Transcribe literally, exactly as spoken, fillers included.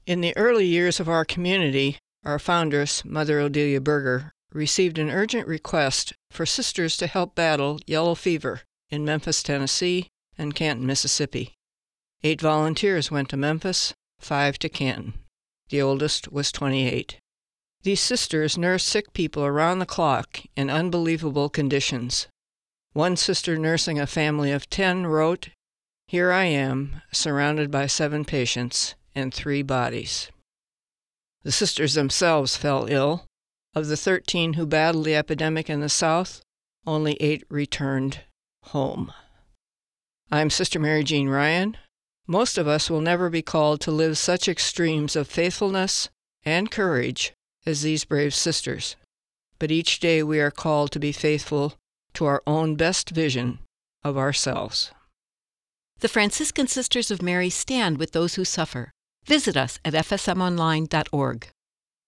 In the early years of our community, our foundress, Mother Odelia Berger, received an urgent request for sisters to help battle yellow fever in Memphis, Tennessee, and Canton, Mississippi. Eight volunteers went to Memphis, five to Canton. The oldest was twenty-eight. These sisters nursed sick people around the clock in unbelievable conditions. One sister nursing a family of ten wrote, "Here I am, surrounded by seven patients and three bodies." The sisters themselves fell ill. Of the thirteen who battled the epidemic in the South, only eight returned home. I'm Sister Mary Jean Ryan. Most of us will never be called to live such extremes of faithfulness and courage as these brave sisters, but each day we are called to be faithful to our own best vision of ourselves. The Franciscan Sisters of Mary stand with those who suffer. Visit us at f s m online dot org.